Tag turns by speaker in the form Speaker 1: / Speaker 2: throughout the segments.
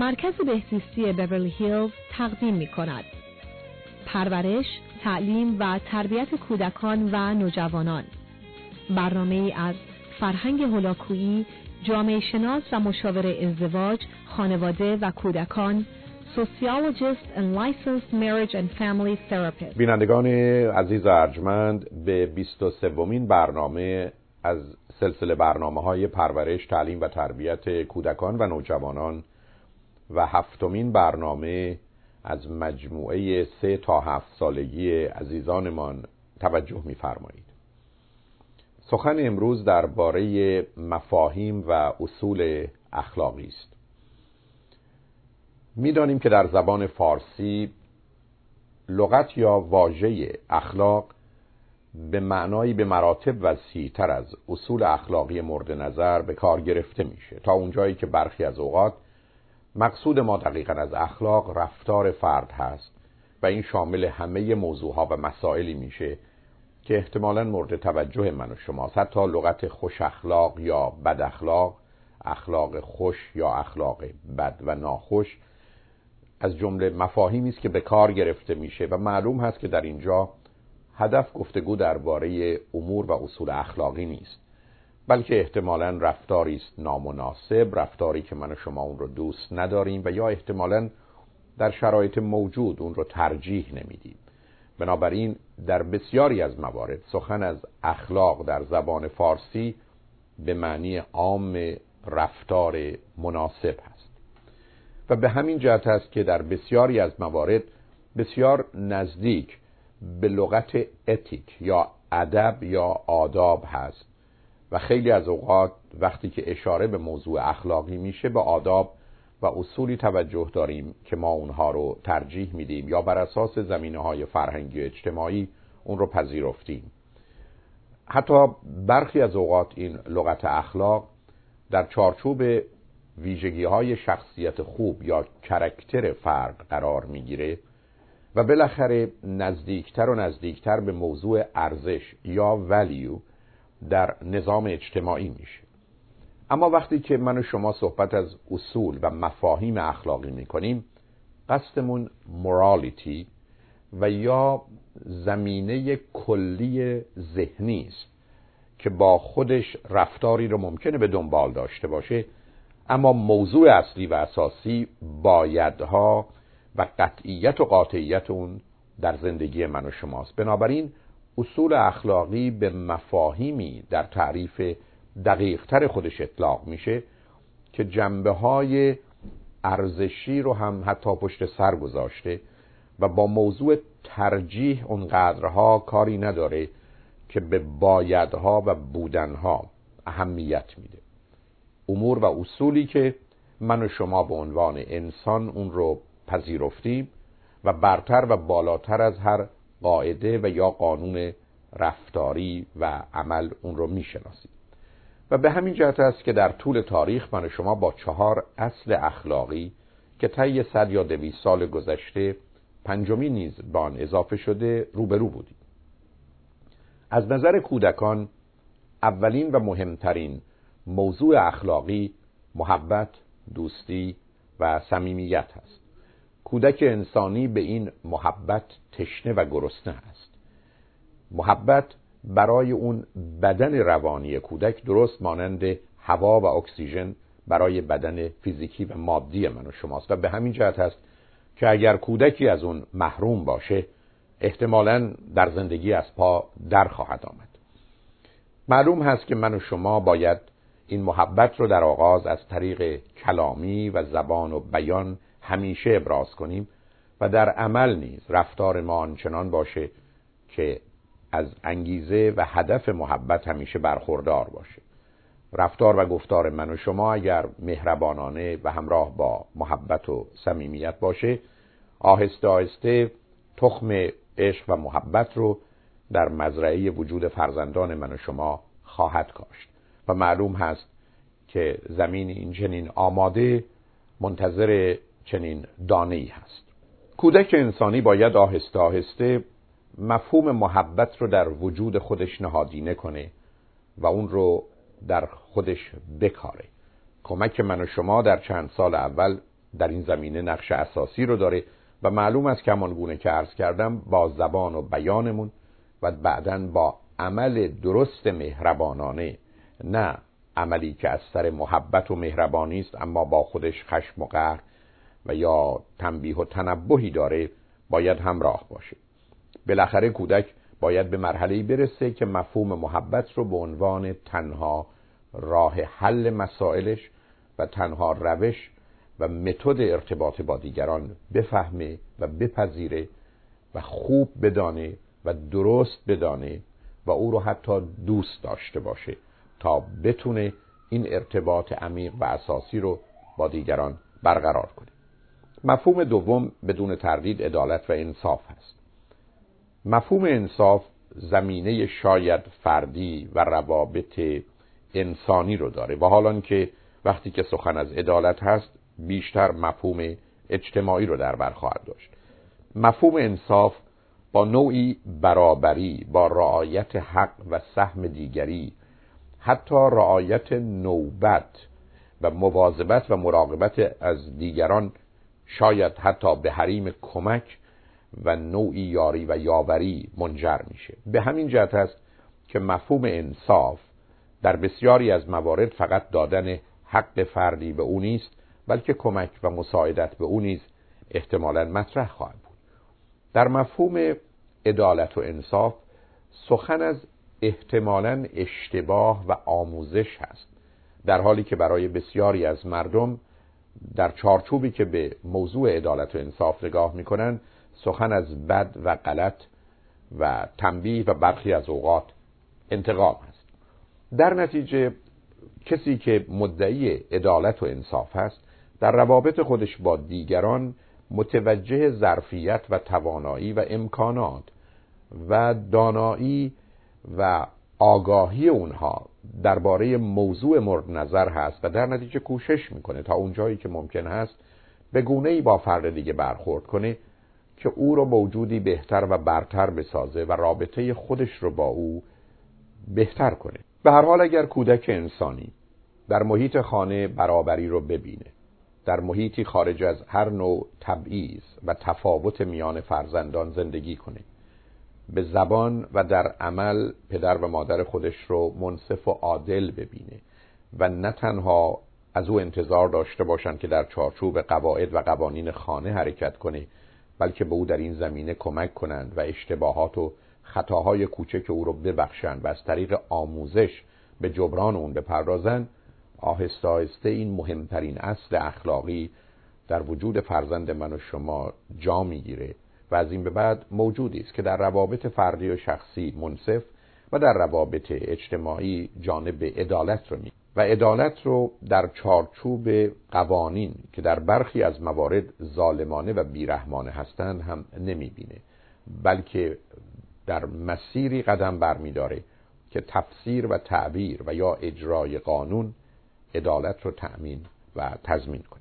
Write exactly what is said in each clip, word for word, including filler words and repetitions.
Speaker 1: مرکز بهزیستی بیورلی هیلز تقدیم می کند. پرورش، تعلیم و تربیت کودکان و نوجوانان. برنامه‌ای از فرهنگ هولاکویی، جامعه شناس و مشاور ازدواج، خانواده و کودکان، Sociologist and Licensed Marriage and Family Therapist.
Speaker 2: بینندگان عزیز و ارجمند، به بیست و سومین برنامه از سلسله برنامه‌های پرورش، تعلیم و تربیت کودکان و نوجوانان و هفتمین برنامه از مجموعه سه تا هفت سالگی عزیزانمان توجه می‌فرمایید. سخن امروز درباره مفاهیم و اصول اخلاقی است. می‌دانیم که در زبان فارسی لغت یا واژه اخلاق به معنایی به مراتب وسیع‌تر از اصول اخلاقی مورد نظر به کار گرفته میشه، تا اونجایی که برخی از اوقات مقصود ما دقیقاً از اخلاق رفتار فرد هست و این شامل همه موضوعها و مسائلی میشه که احتمالاً مورد توجه من و شماست. حتی لغت خوش اخلاق یا بد اخلاق، اخلاق خوش یا اخلاق بد و ناخوش از جمله مفاهیمی است که به کار گرفته میشه و معلوم هست که در اینجا هدف گفتگو درباره امور و اصول اخلاقی نیست، بلکه احتمالاً رفتاری است نامناسب، رفتاری که من و شما اون رو دوست نداریم و یا احتمالاً در شرایط موجود اون رو ترجیح نمیدیم. بنابراین در بسیاری از موارد سخن از اخلاق در زبان فارسی به معنی عام رفتار مناسب هست و به همین جهت است که در بسیاری از موارد بسیار نزدیک به لغت اتیک یا ادب یا آداب هست و خیلی از اوقات وقتی که اشاره به موضوع اخلاقی میشه به آداب و اصولی توجه داریم که ما اونها رو ترجیح میدیم یا بر اساس زمینه‌های فرهنگی و اجتماعی اون رو پذیرفتیم. حتی برخی از اوقات این لغت اخلاق در چارچوب ویژگی‌های شخصیت خوب یا کاراکتر فرد قرار میگیره و بالاخره نزدیکتر و نزدیکتر به موضوع ارزش یا ولیو در نظام اجتماعی میشه. اما وقتی که من و شما صحبت از اصول و مفاهیم اخلاقی میکنیم، قصدمون مورالیتی و یا زمینه کلی ذهنی است که با خودش رفتاری رو ممکنه به دنبال داشته باشه، اما موضوع اصلی و اساسی بایدها و قطعیت و قاطعیت اون در زندگی من و شماست. بنابراین اصول اخلاقی به مفاهیمی در تعریف دقیق‌تر خودش اطلاق میشه که جنبه‌های ارزشی رو هم حتی پشت سر گذاشته و با موضوع ترجیح اونقدرها کاری نداره که به بایدها و بودنها اهمیت میده. امور و اصولی که من و شما به عنوان انسان اون رو پذیرفتیم و برتر و بالاتر از هر قاعده و یا قانون رفتاری و عمل اون رو میشناسیم. و به همین جهت است که در طول تاریخ من و شما با چهار اصل اخلاقی که طی صد یا دویست سال گذشته پنجمی نیز به آن اضافه شده روبرو بودیم. از نظر کودکان اولین و مهمترین موضوع اخلاقی محبت، دوستی و صمیمیت هست. کودک انسانی به این محبت تشنه و گرسنه است. محبت برای اون بدن روانی کودک درست مانند هوا و اکسیژن برای بدن فیزیکی و مادی من و شماست و به همین جهت است که اگر کودکی از اون محروم باشه احتمالاً در زندگی از پا در خواهد آمد. معلوم هست که من و شما باید این محبت رو در آغاز از طریق کلامی و زبان و بیان همیشه ابراز کنیم و در عمل نیز رفتار ما آنچنان باشه که از انگیزه و هدف محبت همیشه برخوردار باشه. رفتار و گفتار من و شما اگر مهربانانه و همراه با محبت و صمیمیت باشه، آهسته آهسته تخم عشق و محبت رو در مزرعه وجود فرزندان من و شما خواهد کاشت و معلوم هست که زمین این چنین آماده منتظر چنین دانه‌ای هست. کودک انسانی باید آهسته آهسته مفهوم محبت رو در وجود خودش نهادینه کنه و اون رو در خودش بکاره. کمک من و شما در چند سال اول در این زمینه نقش اساسی رو داره و معلوم است که همان گونه که عرض کردم با زبان و بیانمون و بعداً با عمل درست مهربانانه، نه عملی که از سر محبت و مهربانی است اما با خودش خشم و قهر و یا تنبیه و تنبهی داره، باید همراه باشه. بالاخره کودک باید به مرحله‌ای برسه که مفهوم محبت رو به عنوان تنها راه حل مسائلش و تنها روش و متد ارتباط با دیگران بفهمه و بپذیره و خوب بدانه و درست بدانه و او رو حتی دوست داشته باشه تا بتونه این ارتباط عمیق و اساسی رو با دیگران برقرار کنه. مفهوم دوم بدون تردید عدالت و انصاف هست. مفهوم انصاف زمینه شاید فردی و روابط انسانی رو داره و حالان که وقتی که سخن از عدالت هست بیشتر مفهوم اجتماعی رو در بر خواهد داشت. مفهوم انصاف با نوعی برابری، با رعایت حق و سهم دیگری، حتی رعایت نوبت و مواظبت و مراقبت از دیگران، شاید حتی به حریم کمک و نوعی یاری و یاوری منجر میشه. به همین جهت است که مفهوم انصاف در بسیاری از موارد فقط دادن حق فردی به او نیست، بلکه کمک و مساعدت به او نیز احتمالاً مطرح خواهد بود. در مفهوم عدالت و انصاف سخن از احتمالاً اشتباه و آموزش هست، در حالی که برای بسیاری از مردم در چارچوبی که به موضوع عدالت و انصاف نگاه میکنن سخن از بد و غلط و تنبیه و برخی از اوقات انتقام هست. در نتیجه کسی که مدعی عدالت و انصاف هست در روابط خودش با دیگران متوجه ظرفیت و توانایی و امکانات و دانایی و آگاهی اونها درباره موضوع مورد نظر هست و در نتیجه کوشش میکنه تا اونجایی که ممکن هست به گونه‌ای با فرد دیگه برخورد کنه که او رو موجودی بهتر و برتر بسازه و رابطه خودش رو با او بهتر کنه. به هر حال اگر کودک انسانی در محیط خانه برابری رو ببینه، در محیطی خارج از هر نوع تبعیض و تفاوت میان فرزندان زندگی کنه، به زبان و در عمل پدر و مادر خودش رو منصف و عادل ببینه و نه تنها از او انتظار داشته باشن که در چارچوب قواعد و قوانین خانه حرکت کنه، بلکه به او در این زمینه کمک کنند و اشتباهات و خطاهای کوچک او رو ببخشند و از طریق آموزش به جبران اون بپردازن، آهسته آهسته این مهمترین اصل اخلاقی در وجود فرزند من و شما جا میگیره و از این به بعد موجودی است که در روابط فردی و شخصی منصف و در روابط اجتماعی جانب عدالت رو می و عدالت رو در چارچوب قوانین که در برخی از موارد ظالمانه و بیرحمانه هستند هم نمیبینه، بلکه در مسیری قدم برمیداره که تفسیر و تعبیر و یا اجرای قانون عدالت رو تأمین و تضمین کنه.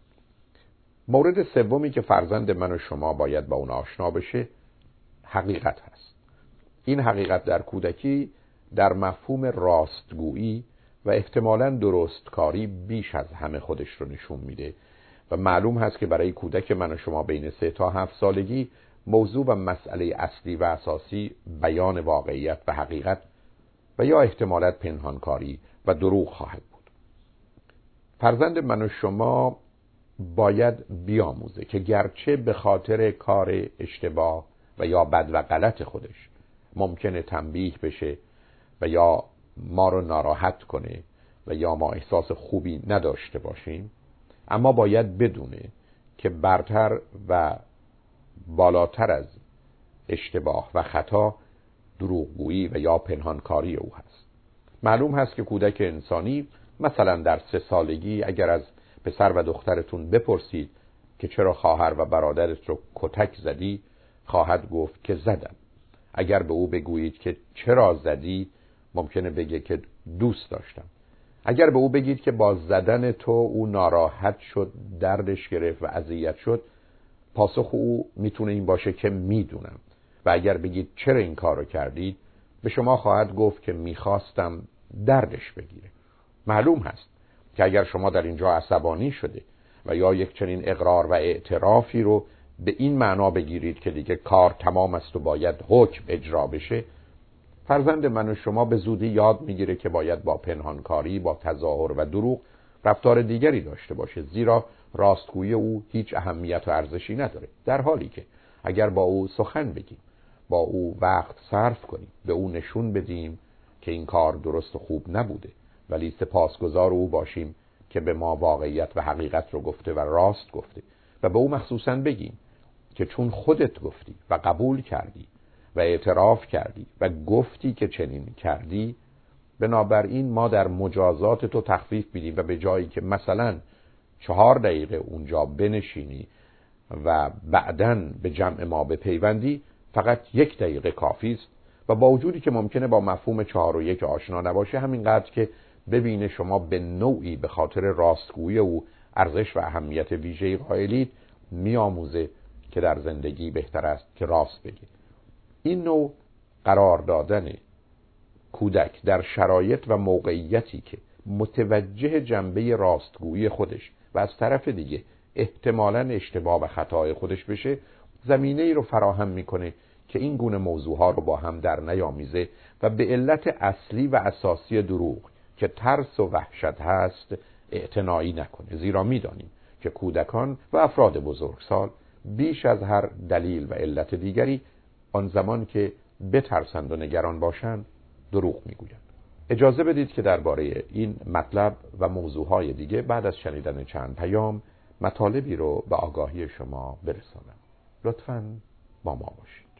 Speaker 2: مورد سومی که فرزند من و شما باید با اون آشنا بشه حقیقت هست. این حقیقت در کودکی در مفهوم راستگویی و احتمالاً درستکاری بیش از همه خودش رو نشون میده و معلوم هست که برای کودک من و شما بین سه تا هفت سالگی موضوع و مسئله اصلی و اساسی بیان واقعیت و حقیقت و یا احتمالاً پنهانکاری و دروغ خواهد بود. فرزند من و شما باید بیاموزه که گرچه به خاطر کار اشتباه و یا بد و غلط خودش ممکنه تنبیه بشه و یا ما رو ناراحت کنه و یا ما احساس خوبی نداشته باشیم، اما باید بدونه که برتر و بالاتر از اشتباه و خطا دروغگویی و یا پنهانکاری او هست. معلوم هست که کودک انسانی مثلا در سه سالگی اگر از پسر و دخترتون بپرسید که چرا خواهر و برادرت رو کتک زدی، خواهد گفت که زدم. اگر به او بگویید که چرا زدی، ممکنه بگه که دوست داشتم. اگر به او بگید که با زدن تو او ناراحت شد، دردش گرفت و اذیت شد، پاسخ او میتونه این باشه که میدونم. و اگر بگید چرا این کار رو کردید، به شما خواهد گفت که میخواستم دردش بگیره. معلوم هست که اگر شما در اینجا عصبانی شده و یا یک چنین اقرار و اعترافی رو به این معنا بگیرید که دیگه کار تمام است و باید حکم اجرا بشه، فرزند من و شما به زودی یاد میگیره که باید با پنهانکاری، با تظاهر و دروغ رفتار دیگری داشته باشه، زیرا راستگویی او هیچ اهمیت و ارزشی نداره، در حالی که اگر با او سخن بگیم، با او وقت صرف کنیم، به او نشون بدیم که این کار درست و خوب نبوده، ولی سپاسگزار او باشیم که به ما واقعیت و حقیقت رو گفته و راست گفته، و به او مخصوصاً بگیم که چون خودت گفتی و قبول کردی و اعتراف کردی و گفتی که چنین کردی، بنابراین ما در مجازات تو تخفیف میدیم و به جایی که مثلا چهار دقیقه اونجا بنشینی و بعداً به جمع ما بپیوندی، فقط یک دقیقه کافی است. و با وجودی که ممکنه با مفهوم چهار و یک آشنا نباشه، همینقدر که ببینه شما به نوعی به خاطر راستگویی او ارزش و اهمیت ویژه‌ای قائلید، میآموزه که در زندگی بهتر است که راست بگید. این نوع قرار دادن کودک در شرایط و موقعیتی که متوجه جنبه راستگویی خودش و از طرف دیگه احتمالاً اشتباه و خطای خودش بشه، زمینه ای رو فراهم میکنه که این گونه موضوعها رو با هم در نیامیزه و به علت اصلی و اساسی دروغ که ترس و وحشت هست اعتنایی نکنه، زیرا میدانیم که کودکان و افراد بزرگسال بیش از هر دلیل و علت دیگری آن زمان که بترسند و نگران باشند دروغ میگویند. اجازه بدید که درباره این مطلب و موضوعهای دیگه بعد از شنیدن چند پیام مطالبی رو به آگاهی شما برسانم. لطفاً با ما باشید.